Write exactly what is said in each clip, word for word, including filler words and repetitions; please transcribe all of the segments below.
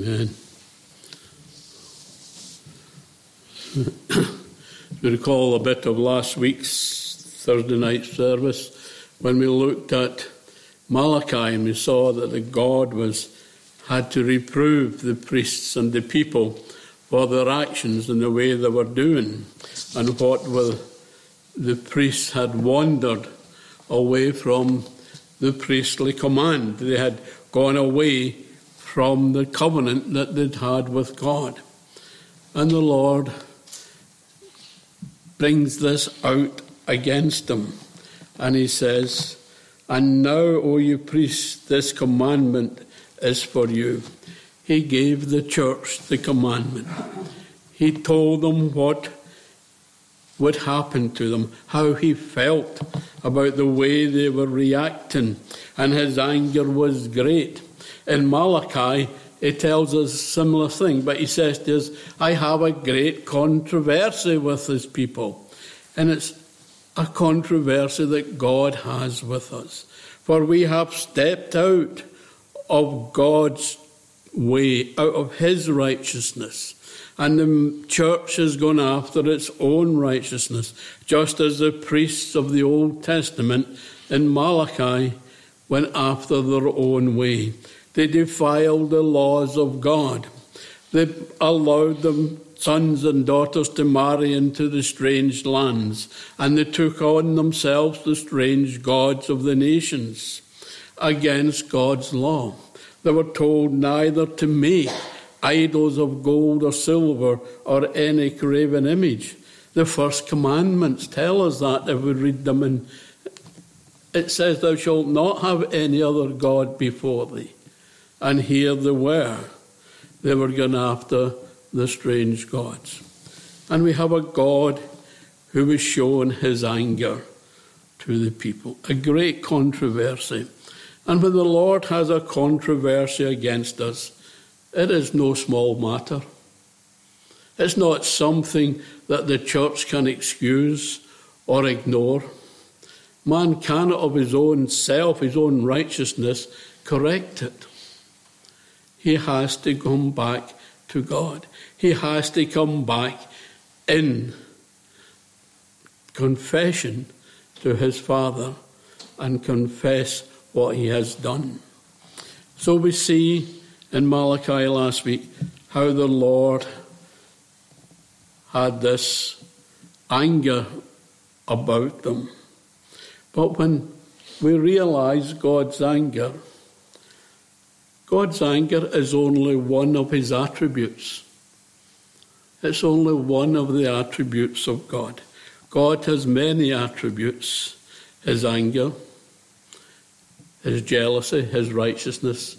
Amen. We recall a bit of last week's Thursday night service when we looked at Malachi and we saw that the God was had to reprove the priests and the people for their actions and the way they were doing, and what were the priests had wandered away from the priestly command. They had gone away from the covenant that they'd had with God. And the Lord brings this out against them. And he says, "And now, O you priests, this commandment is for you." He gave the church the commandment. He told them what would happen to them, how he felt about the way they were reacting, and his anger was great. In Malachi, he tells us a similar thing, but he says to us, "I have a great controversy with his people." And it's a controversy that God has with us. For we have stepped out of God's way, out of his righteousness. And the church has gone after its own righteousness, just as the priests of the Old Testament in Malachi went after their own way. They defiled the laws of God. They allowed them sons and daughters to marry into the strange lands, and they took on themselves the strange gods of the nations against God's law. They were told neither to make idols of gold or silver or any graven image. The first commandments tell us that if we read them, and it says, "Thou shalt not have any other god before thee." And here they were. They were going after the strange gods. And we have a God who was showing his anger to the people. A great controversy. And when the Lord has a controversy against us, it is no small matter. It's not something that the church can excuse or ignore. Man cannot of his own self, his own righteousness, correct it. He has to come back to God. He has to come back in confession to his Father and confess what he has done. So we see in Malachi last week how the Lord had this anger about them. But when we realize God's anger, God's anger is only one of his attributes. It's only one of the attributes of God. God has many attributes: his anger, his jealousy, his righteousness,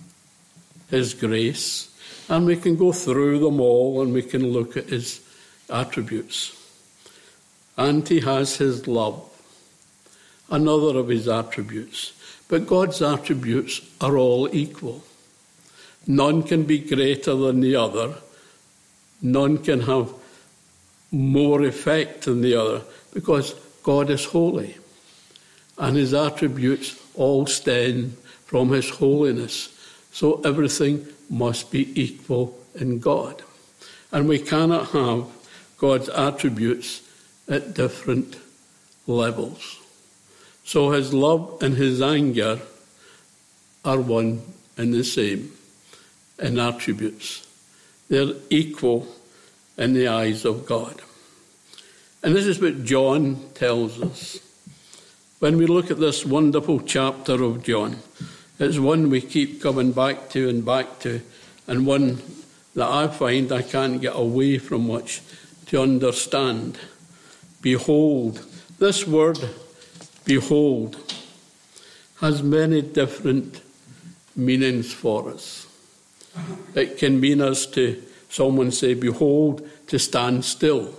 his grace. And we can go through them all and we can look at his attributes. And he has his love, another of his attributes. But God's attributes are all equal. None can be greater than the other. None can have more effect than the other, because God is holy. And his attributes all stem from his holiness. So everything must be equal in God. And we cannot have God's attributes at different levels. So his love and his anger are one and the same in attributes. They're equal in the eyes of God. And this is what John tells us. When we look at this wonderful chapter of John, it's one we keep coming back to and back to, and one that I find I can't get away from much to understand. Behold, this word, behold, has many different meanings for us. It can mean us to, someone say, behold, to stand still.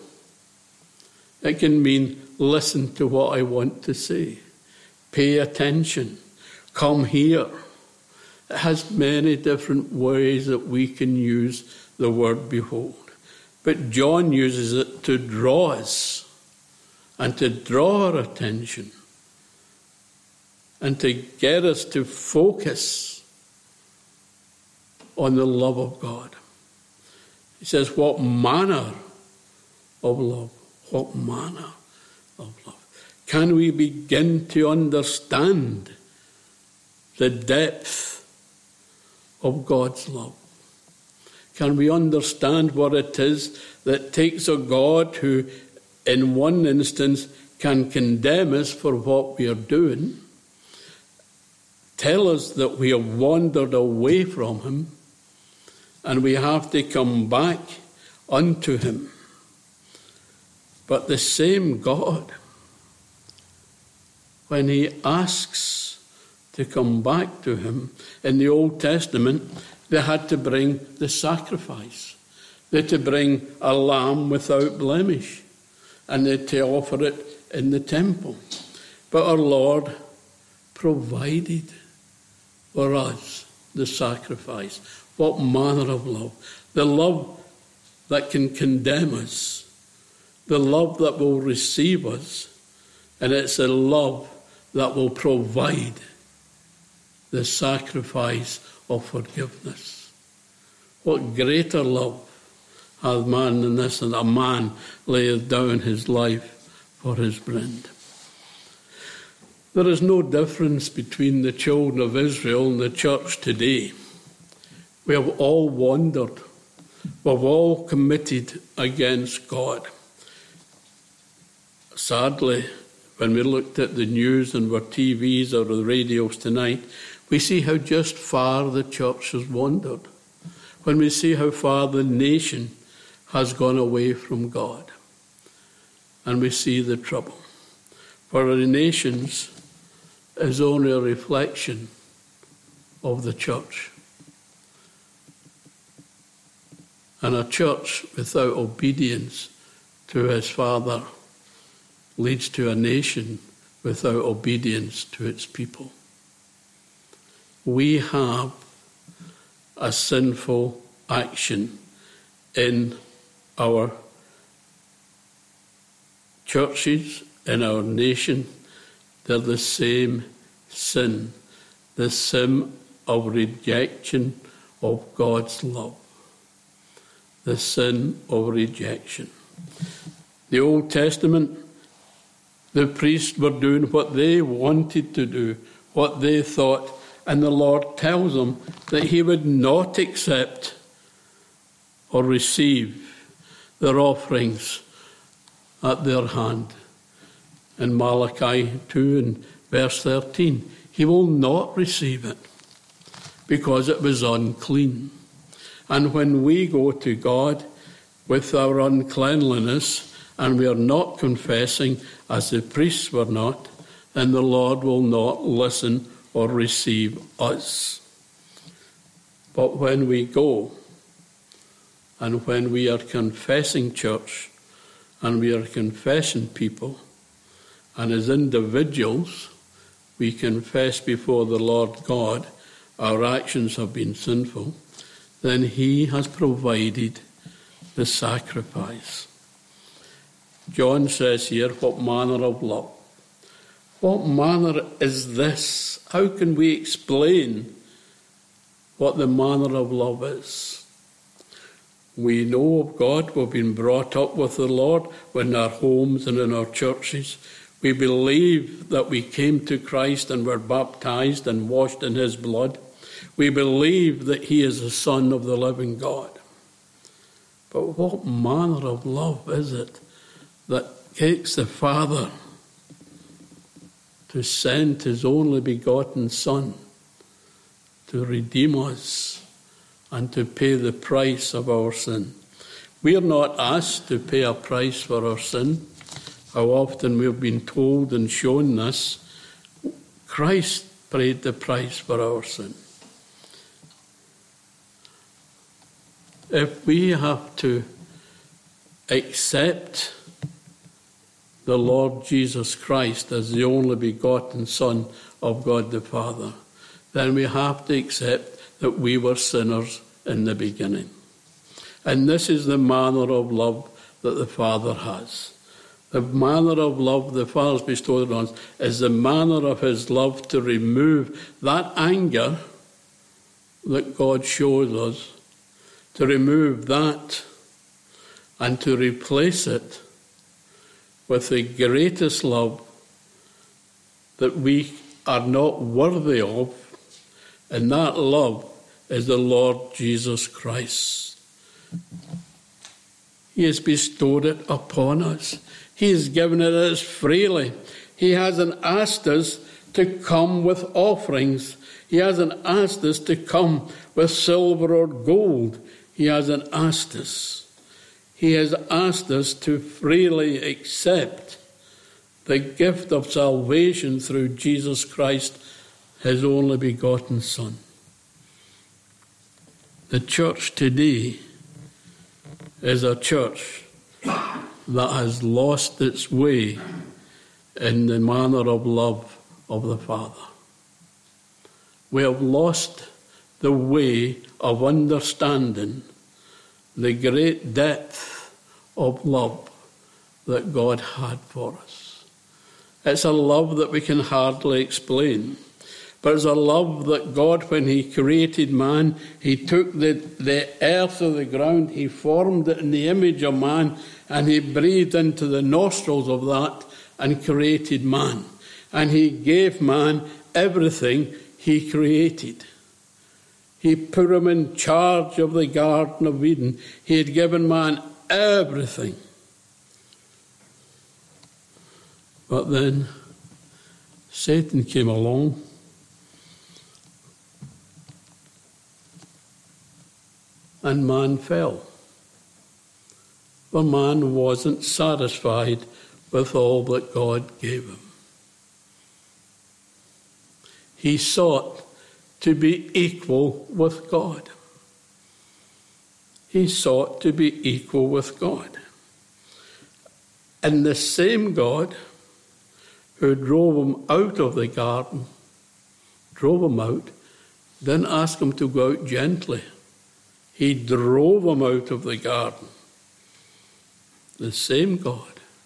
It can mean, listen to what I want to say. Pay attention. Come here. It has many different ways that we can use the word behold. But John uses it to draw us and to draw our attention and to get us to focus on the love of God. He says, what manner of love? What manner of love? Can we begin to understand the depth of God's love? Can we understand what it is that takes a God who, in one instance, can condemn us for what we are doing, tell us that we have wandered away from him, and we have to come back unto him. But the same God, when he asks to come back to him, in the Old Testament, they had to bring the sacrifice. They had to bring a lamb without blemish, and they had to offer it in the temple. But our Lord provided for us the sacrifice. What manner of love? The love that can condemn us, the love that will receive us, and it's a love that will provide the sacrifice of forgiveness. What greater love hath man than this, and a man layeth down his life for his friend. There is no difference between the children of Israel and the church today. We have all wandered. We've all committed against God. Sadly, when we looked at the news and our T Vs or the radios tonight, we see how just far the church has wandered. When we see how far the nation has gone away from God. And we see the trouble. For the nations is only a reflection of the church. And a church without obedience to his Father leads to a nation without obedience to its people. We have a sinful action in our churches, in our nation. They're the same sin, the sin of rejection of God's love. The sin of rejection. The Old Testament, the priests were doing what they wanted to do, what they thought, and the Lord tells them that he would not accept or receive their offerings at their hand. In Malachi two and verse thirteen, he will not receive it because it was unclean. And when we go to God with our uncleanliness and we are not confessing as the priests were not, then the Lord will not listen or receive us. But when we go and when we are confessing church and we are confessing people, and as individuals we confess before the Lord God our actions have been sinful, then he has provided the sacrifice. John says here, what manner of love? What manner is this? How can we explain what the manner of love is? We know of God. We've been brought up with the Lord in our homes and in our churches. We believe that we came to Christ and were baptized and washed in his blood. We believe that he is the Son of the living God. But what manner of love is it that takes the Father to send his only begotten Son to redeem us and to pay the price of our sin? We are not asked to pay a price for our sin. How often we've been told and shown this. Christ paid the price for our sin. If we have to accept the Lord Jesus Christ as the only begotten Son of God the Father, then we have to accept that we were sinners in the beginning. And this is the manner of love that the Father has. The manner of love the Father has bestowed on us is the manner of his love to remove that anger that God shows us, to remove that and to replace it with the greatest love that we are not worthy of, and that love is the Lord Jesus Christ. He has bestowed it upon us. He has given it us freely. He hasn't asked us to come with offerings. He hasn't asked us to come with silver or gold. He hasn't asked us. He has asked us to freely accept the gift of salvation through Jesus Christ, his only begotten Son. The church today is a church that has lost its way in the manner of love of the Father. We have lost the way of understanding the great depth of love that God had for us. It's a love that we can hardly explain, but it's a love that God, when he created man, he took the, the earth of the ground, he formed it in the image of man, and he breathed into the nostrils of that and created man. And he gave man everything he created. He put him in charge of the Garden of Eden. He had given man everything. But then Satan came along and man fell. For man wasn't satisfied with all that God gave him. He sought to be equal with God. He sought to be equal with God. And the same God who drove him out of the garden, drove him out, didn't ask him to go out gently. He drove him out of the garden. The same God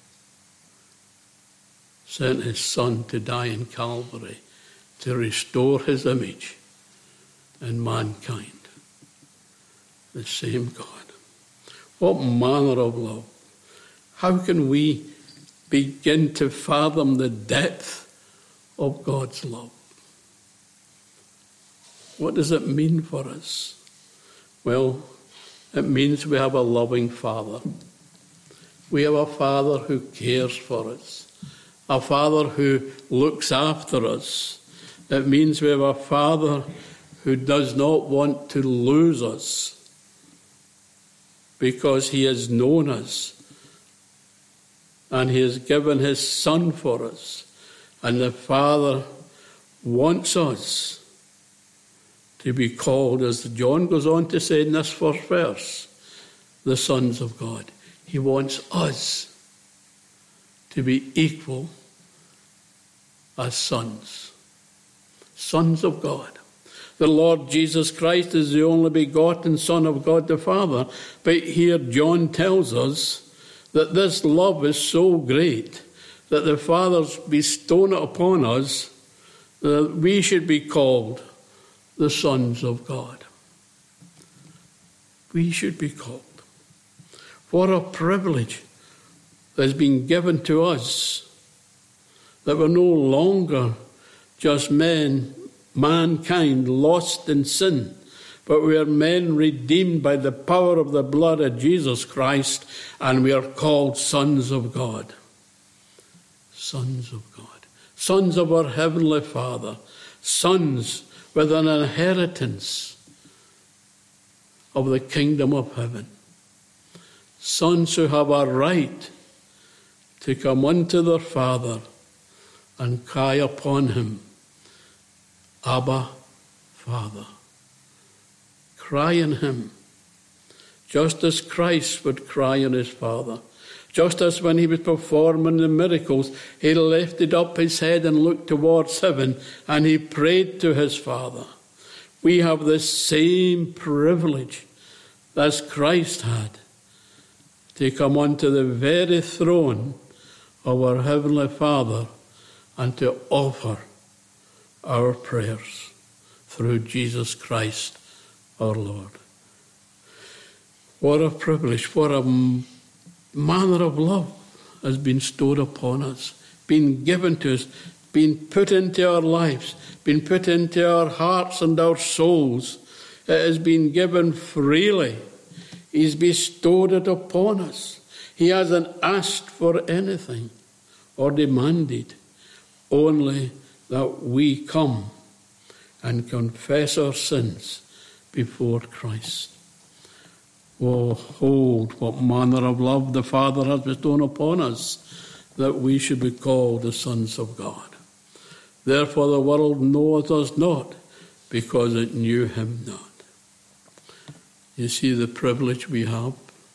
sent his Son to die in Calvary to restore his image in mankind. The same God. What manner of love. How can we begin to fathom the depth of God's love? What does it mean for us? Well, it means we have a loving Father. We have a Father who cares for us. A Father who looks after us. It means we have a Father who does not want to lose us because he has known us and he has given his Son for us. And the Father wants us to be called, as John goes on to say in this first verse, the sons of God. He wants us to be equal as sons. Sons of God. The Lord Jesus Christ is the only begotten Son of God the Father. But here John tells us that this love is so great that the Father's bestowed it upon us that we should be called the sons of God. We should be called. What a privilege has been given to us, that we're no longer just men, mankind lost in sin, but we are men redeemed by the power of the blood of Jesus Christ, and we are called sons of God. Sons of God. Sons of our Heavenly Father. Sons with an inheritance of the kingdom of heaven. Sons who have a right to come unto their Father and cry upon him, Abba, Father. Cry on him, just as Christ would cry on his Father. Just as when he was performing the miracles, he lifted up his head and looked towards heaven, and he prayed to his Father. We have the same privilege as Christ had, to come unto the very throne of our Heavenly Father and to offer our prayers through Jesus Christ our Lord. What a privilege, what a manner of love has been stored upon us, been given to us, been put into our lives, been put into our hearts and our souls. It has been given freely. He's bestowed it upon us. He hasn't asked for anything or demanded, only that we come and confess our sins before Christ. Oh, hold what manner of love the Father has bestowed upon us, that we should be called the sons of God. Therefore the world knoweth us not, because it knew him not. You see the privilege we have?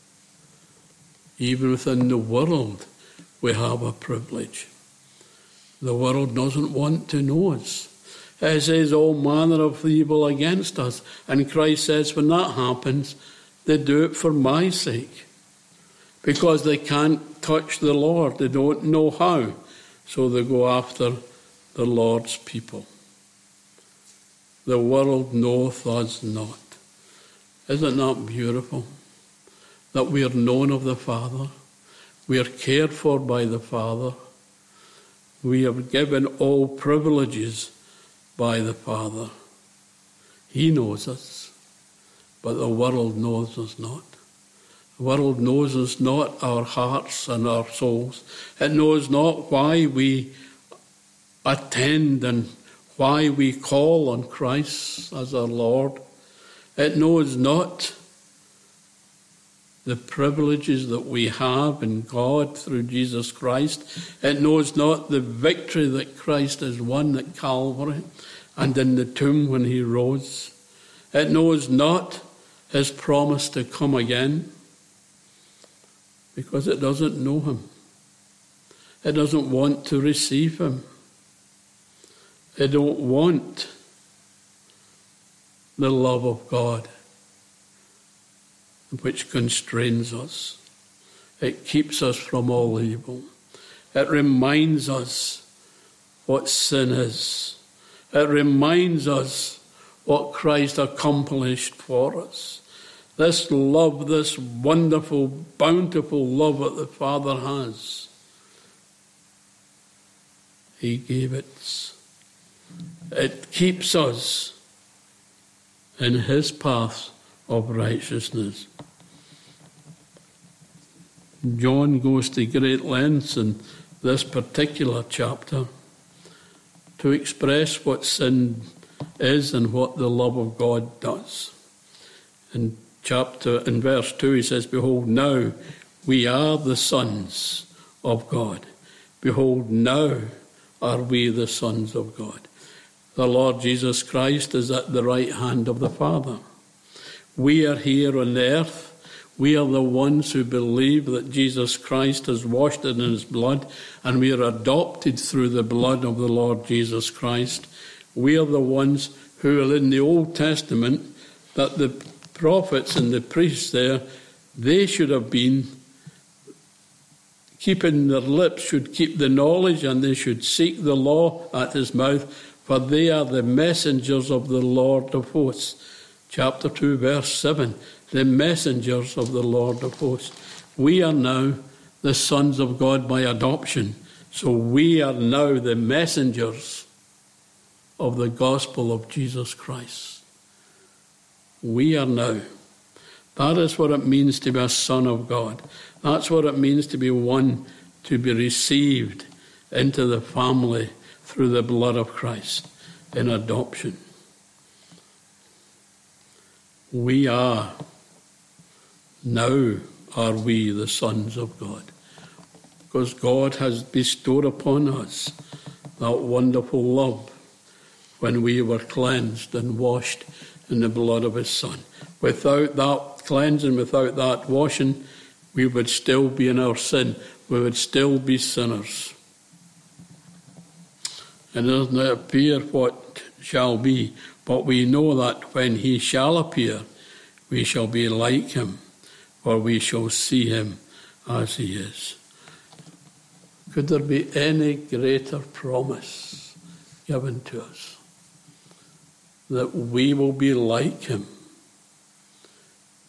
Even within the world, we have a privilege. The world doesn't want to know us. It says all manner of evil against us. And Christ says when that happens, they do it for my sake. Because they can't touch the Lord. They don't know how. So they go after the Lord's people. The world knoweth us not. Isn't that beautiful? That we are known of the Father. We are cared for by the Father. We are given all privileges by the Father. He knows us, but the world knows us not. The world knows us not, our hearts and our souls. It knows not why we attend and why we call on Christ as our Lord. It knows not the privileges that we have in God through Jesus Christ. It knows not the victory that Christ has won at Calvary and in the tomb when he rose. It knows not his promise to come again, because it doesn't know him. It doesn't want to receive him. It don't want the love of God, which constrains us. It keeps us from all evil. It reminds us what sin is. It reminds us what Christ accomplished for us. This love, this wonderful, bountiful love that the Father has, he gave it. It keeps us in his path of righteousness. John goes to great lengths in this particular chapter to express what sin is and what the love of God does. In chapter, in verse two, he says, "Behold, now we are the sons of God. Behold, now are we the sons of God." The Lord Jesus Christ is at the right hand of the Father. We are here on earth. We are the ones who believe that Jesus Christ has washed it in his blood, and we are adopted through the blood of the Lord Jesus Christ. We are the ones who are in the Old Testament, that the prophets and the priests there, they should have been keeping their lips, should keep the knowledge, and they should seek the law at his mouth, for they are the messengers of the Lord of hosts. Chapter two, verse seven, the messengers of the Lord of hosts. We are now the sons of God by adoption, so we are now the messengers of the gospel of Jesus Christ. We are now. That is what it means to be a son of God. That's what it means to be one to be received into the family through the blood of Christ in adoption. We are, now are we the sons of God, because God has bestowed upon us that wonderful love when we were cleansed and washed in the blood of his Son. Without that cleansing, without that washing, we would still be in our sin. We would still be sinners. And it doesn't appear what shall be, but we know that when he shall appear, we shall be like him, for we shall see him as he is. Could there be any greater promise given to us? That we will be like him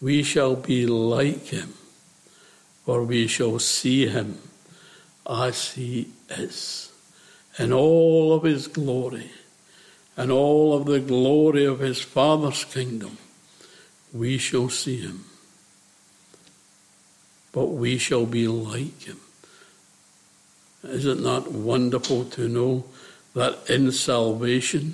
We shall be like him, for we shall see him as he is, in all of his glory, and all of the glory of his Father's kingdom. We shall see him, but we shall be like him. Is it not wonderful to know that in salvation,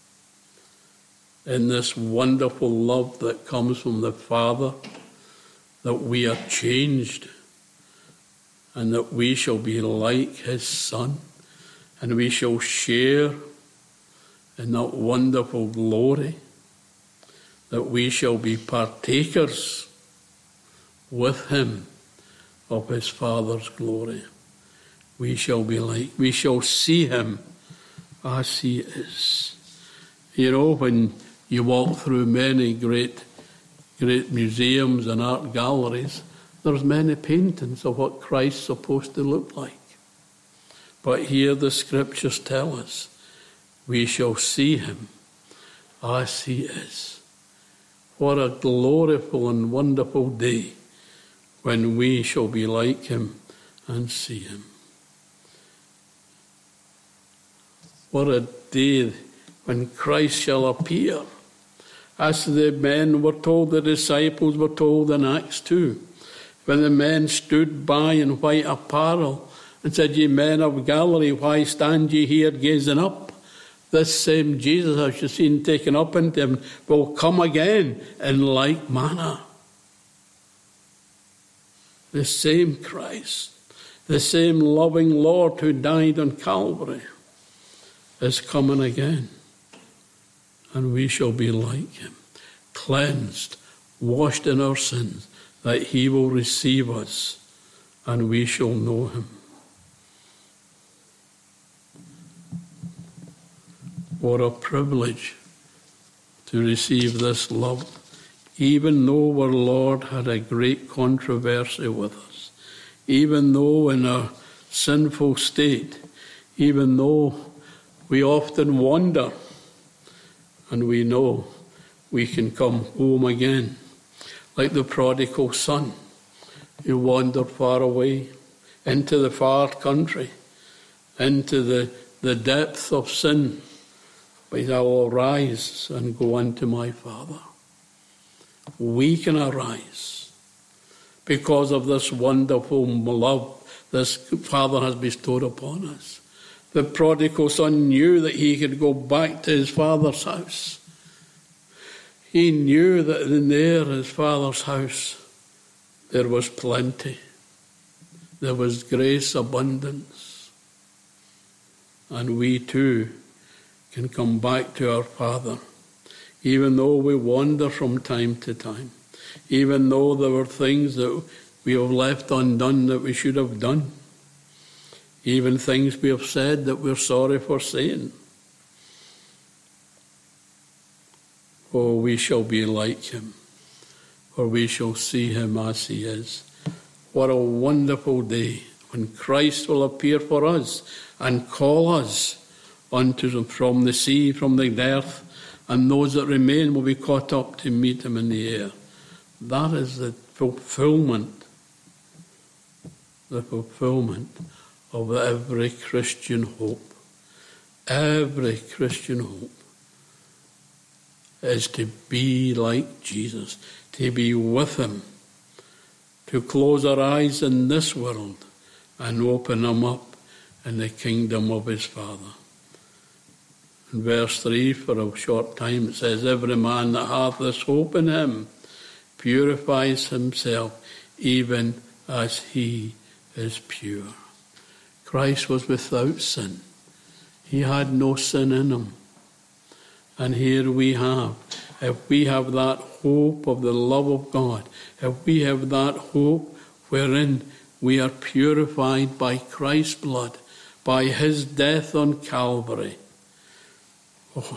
in this wonderful love that comes from the Father, that we are changed, and that we shall be like his Son, and we shall share in that wonderful glory, that we shall be partakers with him of his Father's glory. We shall be like, we shall see him as he is. You know, when you walk through many great, great museums and art galleries, there's many paintings of what Christ's supposed to look like. But here the scriptures tell us, we shall see him as he is. What a gloriful and wonderful day when we shall be like him and see him. What a day when Christ shall appear. As the men were told, the disciples were told in Acts two, when the men stood by in white apparel and said, Ye men of Galilee, why stand ye here gazing up? This same Jesus, as you've seen taken up into him, will come again in like manner. The same Christ, the same loving Lord who died on Calvary, is coming again. And we shall be like him, cleansed, washed in our sins, that he will receive us, and we shall know him. What a privilege to receive this love, even though our Lord had a great controversy with us, even though in a sinful state, even though we often wander, and we know we can come home again, like the prodigal son who wandered far away into the far country, into the, the depth of sin. But I will arise and go unto my Father. We can arise because of this wonderful love this Father has bestowed upon us. The prodigal son knew that he could go back to his father's house. He knew that in there, his father's house, there was plenty. There was grace, abundance. And we too can come back to our Father, even though we wander from time to time, even though there were things that we have left undone that we should have done, even things we have said that we're sorry for saying. Oh, we shall be like him, for we shall see him as he is. What a wonderful day when Christ will appear for us and call us unto them from the sea, from the earth, and those that remain will be caught up to meet him in the air. That is the fulfillment, the fulfillment of every Christian hope. Every Christian hope is to be like Jesus, to be with him, to close our eyes in this world and open them up in the kingdom of his Father. In verse three, for a short time, it says, Every man that hath this hope in him purifies himself, even as he is pure. Christ was without sin. He had no sin in him. And here we have, if we have that hope of the love of God, if we have that hope wherein we are purified by Christ's blood, by his death on Calvary, oh,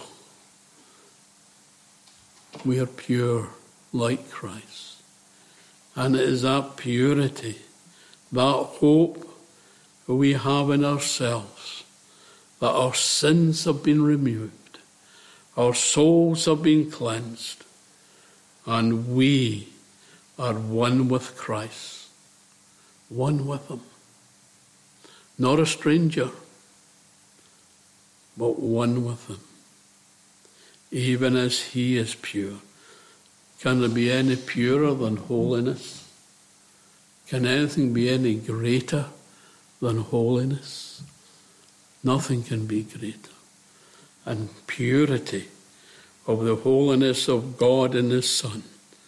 we are pure like Christ. And it is that purity, that hope that we have in ourselves, that our sins have been removed, our souls have been cleansed, and we are one with Christ, one with him. Not a stranger, but one with him. Even as he is pure. Can there be any purer than holiness? Can anything be any greater than holiness? Nothing can be greater. And purity of the holiness of God and his Son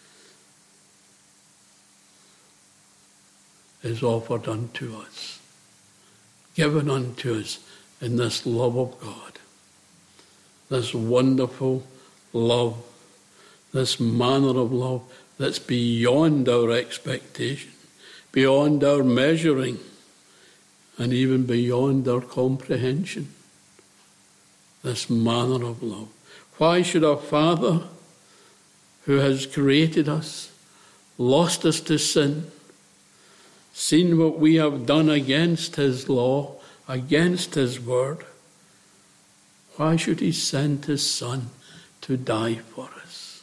is offered unto us, given unto us in this love of God, this wonderful love, this manner of love that's beyond our expectation, beyond our measuring, and even beyond our comprehension. This manner of love. Why should our Father, who has created us, lost us to sin, seen what we have done against his law, against his word, why should he send his Son to die for us?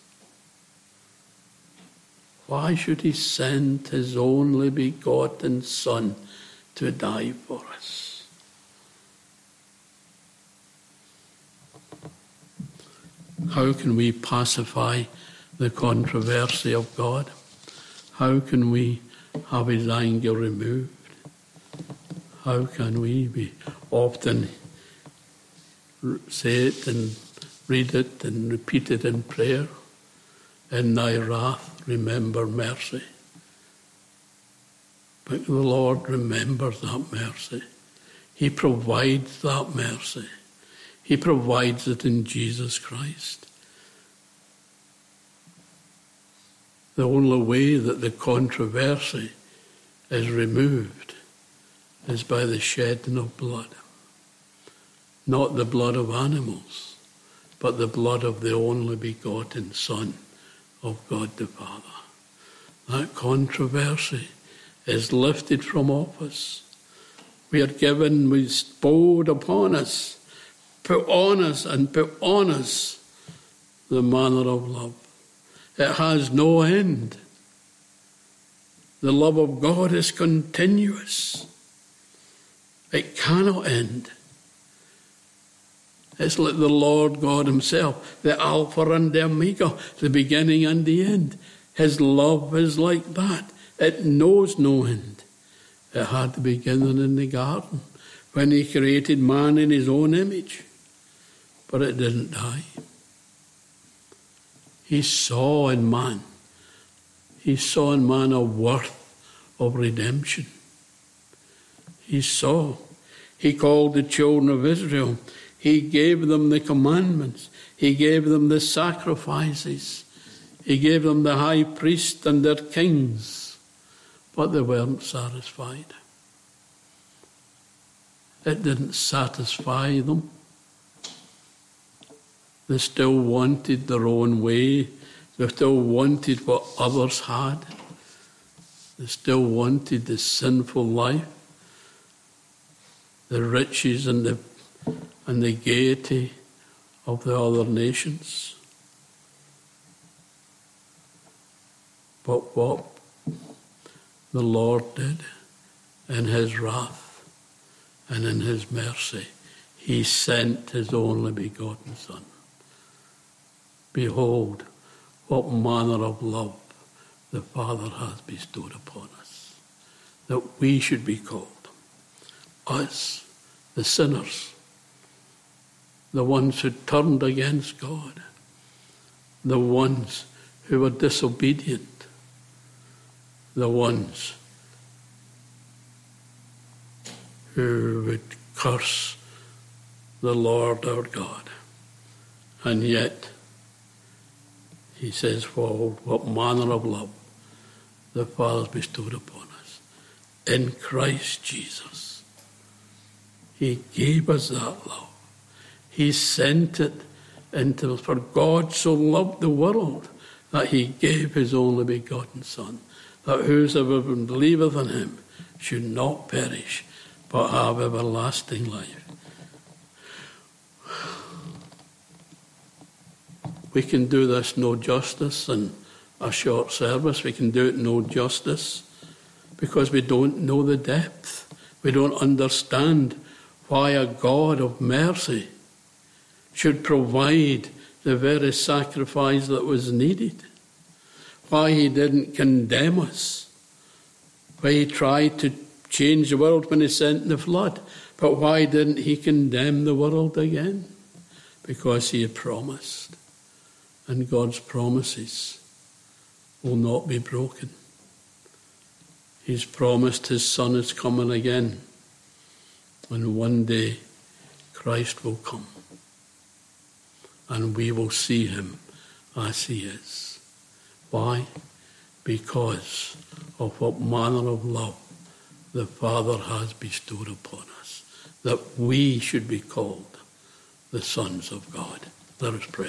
Why should he send his only begotten Son to die for us? How can we pacify the controversy of God? How can we have his anger removed? How can we be often say it and read it and repeat it in prayer? In thy wrath, remember mercy. But the Lord remembers that mercy. He provides that mercy. He provides it in Jesus Christ. The only way that the controversy is removed is by the shedding of blood. Not the blood of animals, but the blood of the only begotten Son of God the Father. That controversy is lifted from off us. We are given, we bestowed upon us, put on us and put on us the manner of love. It has no end. The love of God is continuous. It cannot end. It's like the Lord God himself, the Alpha and the Omega, the beginning and the end. His love is like that. It knows no end. It had the beginning in the garden when he created man in his own image. But it didn't die. He saw in man, he saw in man a worth of redemption. He saw. He called the children of Israel. He gave them the commandments. He gave them the sacrifices. He gave them the high priest and their kings. But they weren't satisfied. It didn't satisfy them. They still wanted their own way. They still wanted what others had. They still wanted the sinful life, the riches and the and the gaiety of the other nations. But what the Lord did in his wrath and in his mercy, he sent his only begotten Son. Behold, what manner of love the Father has bestowed upon us, that we should be called, us, the sinners, the ones who turned against God, the ones who were disobedient, the ones who would curse the Lord our God. And yet, he says, for what manner of love the Father has bestowed upon us. In Christ Jesus, he gave us that love. He sent it into us. For God so loved the world that he gave his only begotten Son, that whosoever believeth in him should not perish, but have everlasting life. We can do this no justice, and a short service. We can do it no justice because we don't know the depth. We don't understand why a God of mercy should provide the very sacrifice that was needed. Why he didn't condemn us. Why he tried to change the world when he sent the flood. But why didn't he condemn the world again? Because he had promised. And God's promises will not be broken. He's promised his Son is coming again. And one day Christ will come. And we will see him as he is. Why? Because of what manner of love the Father has bestowed upon us, that we should be called the sons of God. Let us pray.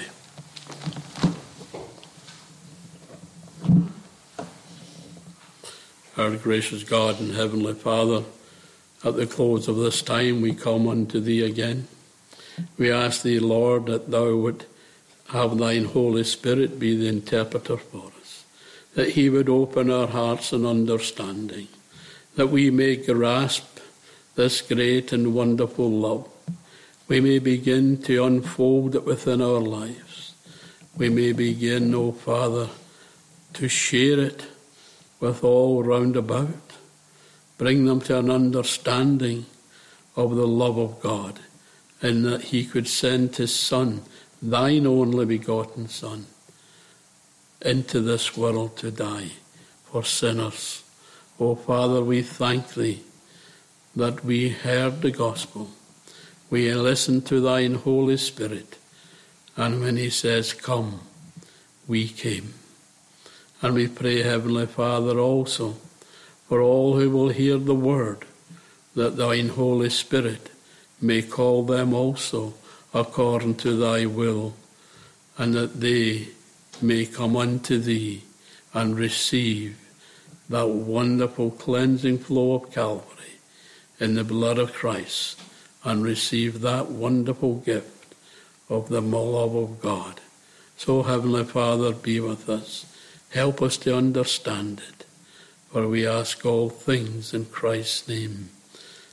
Our gracious God and Heavenly Father, at the close of this time we come unto Thee again. We ask Thee, Lord, that Thou would have Thine Holy Spirit be the interpreter for us, that He would open our hearts and understanding, that we may grasp this great and wonderful love. We may begin to unfold it within our lives. We may begin, O Father, to share it with all round about. Bring them to an understanding of the love of God, and that He could send His Son, Thine only begotten Son, into this world to die for sinners. O Father, we thank Thee that we heard the gospel. We listened to Thine Holy Spirit, and when He says, come, we came. And we pray, Heavenly Father, also for all who will hear the word, that Thine Holy Spirit may call them also according to Thy will, and that they may come unto Thee and receive that wonderful cleansing flow of Calvary in the blood of Christ, and receive that wonderful gift of the love of God. So, Heavenly Father, be with us. Help us to understand it, for we ask all things in Christ's name.